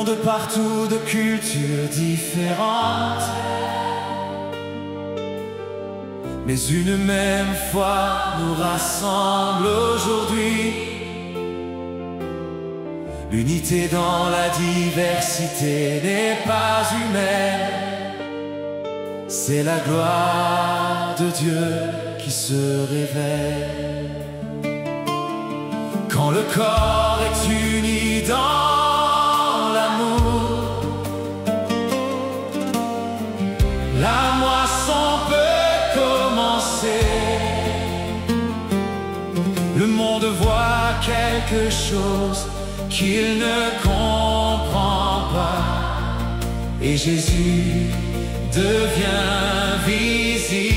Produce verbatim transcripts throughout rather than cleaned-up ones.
venons de partout, de cultures différentes, mais une même foi nous rassemble aujourd'hui. L'unité dans la diversité n'est pas humaine, c'est la gloire de Dieu qui se révèle. Quand le corps est uni dans l'amour, la moisson peut commencer. Le monde voit quelque chose qu'il ne comprend pas, et Jésus devient visible.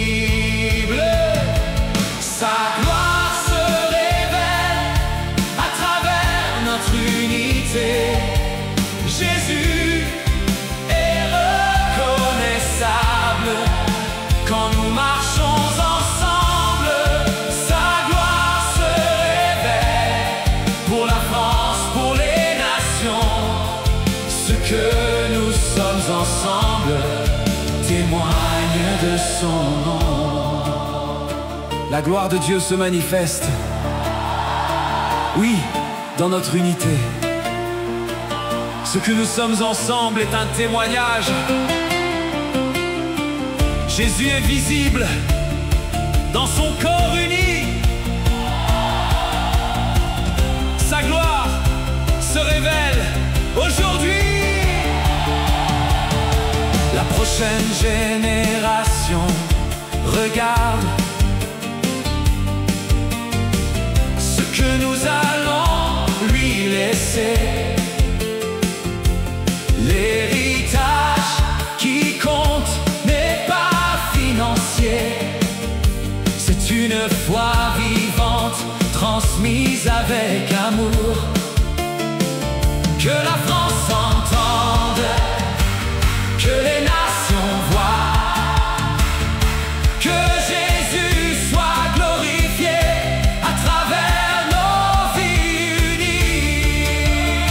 Sa gloire se révèle à travers notre unité. Jésus est reconnaissable quand nous marchons ensemble. Sa gloire se révèle pour la France, pour les nations. Ce que nous sommes ensemble témoigne de son nom. La gloire de Dieu se manifeste, oui, dans notre unité. Ce que nous sommes ensemble est un témoignage. Jésus est visible dans son corps uni. Sa gloire se révèle aujourd'hui. La prochaine génération regarde ce que nous allons lui laisser. L'héritage qui compte n'est pas financier, c'est une foi vivante transmise avec amour. Que la France entende, que les nations voient, que Jésus soit glorifié à travers nos vies unies,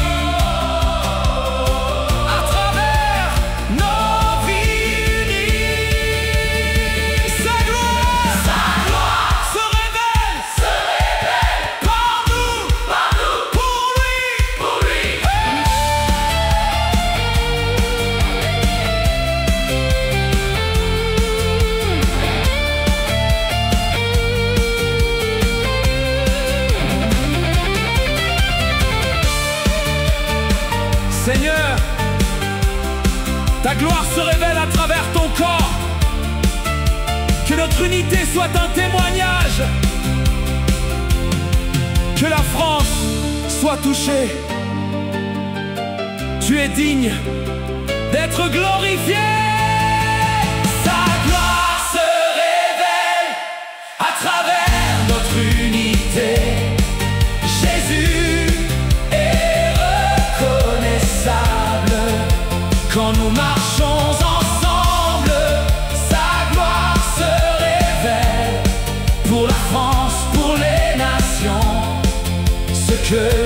à travers nos vies unies. Sa gloire, sa gloire se révèle, se révèle par nous, par nous, pour lui, pour lui. Seigneur, ta gloire se révèle à travers ton corps. Que notre unité soit un témoignage. Que la France soit touchée. Tu es digne d'être glorifié. Sa gloire se révèle à travers notre unité. Jésus est reconnaissable quand nous marchons ensemble. Sa gloire se révèle pour la France, pour les nations. Ce que